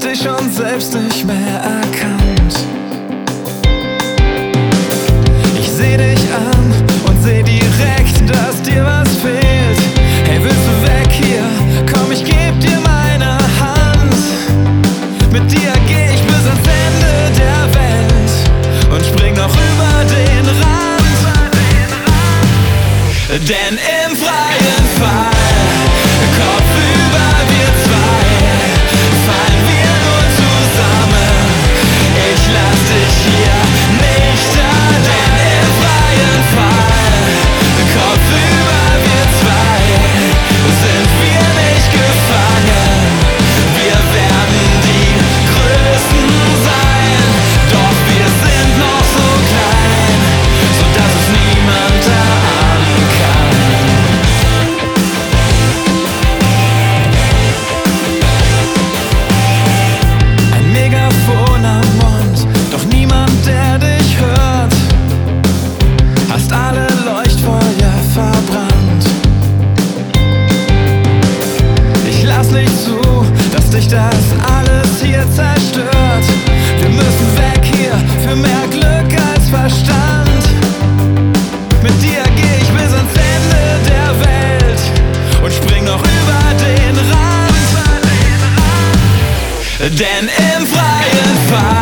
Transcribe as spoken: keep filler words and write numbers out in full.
sich schon selbst nicht mehr erkannt. Ich seh dich an und seh direkt, dass dir was fehlt. Hey, willst du weg hier? Komm, ich geb dir meine Hand. Mit dir geh ich bis ans Ende der Welt und spring noch über den Rand. Denn im freien Fall, Kopf über wir zwei, fallen wir nur zusammen. Ich lass dich hier nicht an. Denn im freien Fall, Kopf über wir zwei, sind wir nicht gefangen. Wir werden die Größten sein, doch wir sind noch so klein, sodass es niemand erahnen kann. Ein Megafon am Mund, doch niemand, der dich hört. Hast alle Leuchtfeuer verbrannt. Ich lass nicht zu, dass dich das alles hier zerstört. Wir müssen weg hier für mehr Glück als Verstand. Mit dir geh ich bis ans Ende der Welt und spring noch über den Rand. Denn im freien Fall